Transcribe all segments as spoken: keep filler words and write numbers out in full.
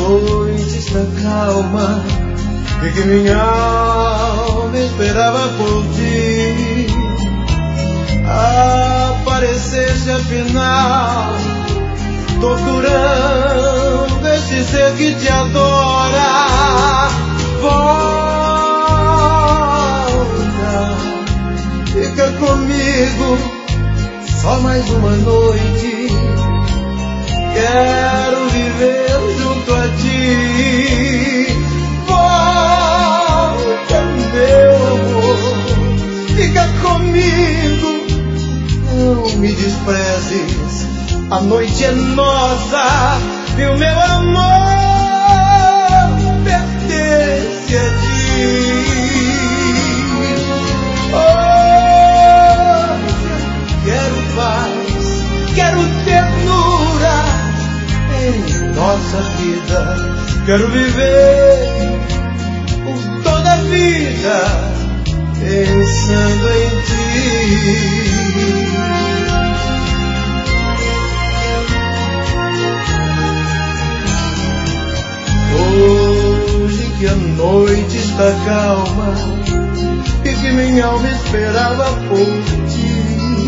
noite está calma e que minha alma esperava por ti. Apareceste afinal, torturando este ser que te adora. Volta, fica comigo, só mais uma noite. Quero viver junto a ti. Volta, meu amor, fica comigo, não me desprezes. A noite é nossa e o meu amor pertence a ti. Oh, quero paz, quero ternura em nossa vida. Quero viver por toda a vida pensando em ti. Hoje que a noite está calma e que minha alma esperava por ti,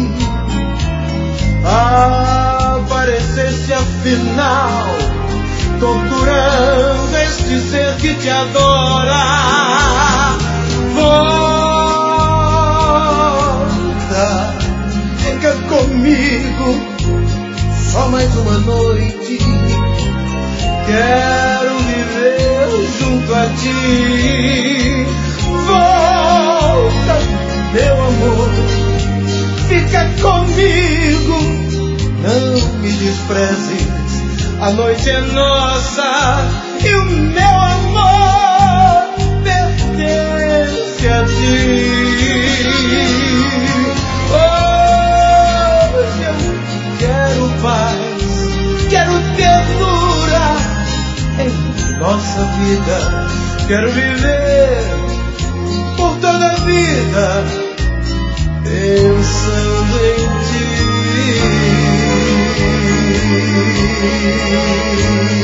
apareceste afinal, torturando este ser que te adora. Volta, fica comigo, só mais uma noite. Quero viver junto a ti. Volta, meu amor, fica comigo, não me desprezes. A noite é nossa e o meu amor pertence a ti. Hoje eu quero paz, quero ternura em nossa vida. Quero viver por toda a vida pensando em ti.